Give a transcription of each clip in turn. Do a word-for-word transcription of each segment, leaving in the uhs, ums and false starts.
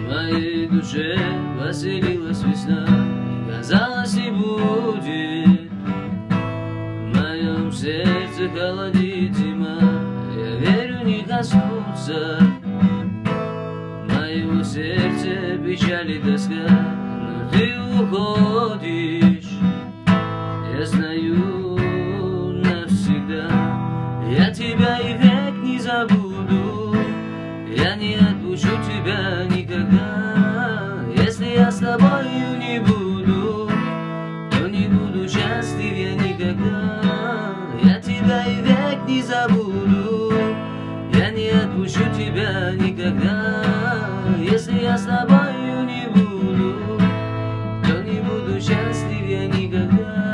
моей душе поселилась весна, и казалось, не будет. В моем сердце холодит зима, я верю, не коснуться моего сердца печаль и тоска. Но ты уходишь, я знаю навсегда. Я тебя и век не забуду, я не отпущу тебя никогда. Если я с тобою не буду, то не буду счастлив я никогда. Я тебя и век не забуду, я не отпущу тебя никогда. Если я с тобою не буду, то не буду счастлив я никогда.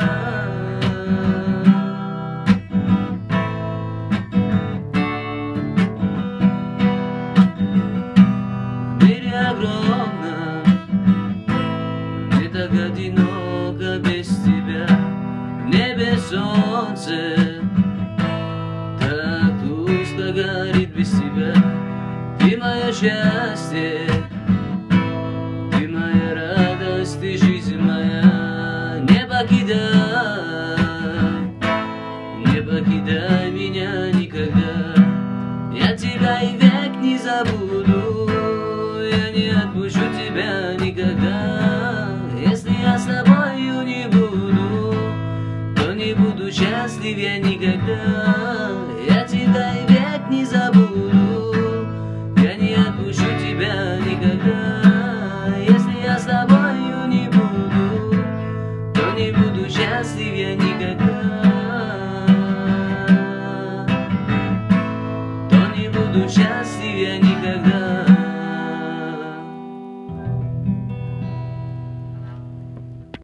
Огромно, мне так одиноко без тебя. В небе солнце так тускло горит без тебя. Ты мое счастье, ты моя радость, ты жизнь моя. Не покидай, не покидай меня никогда. Я тебя и век не забуду, я не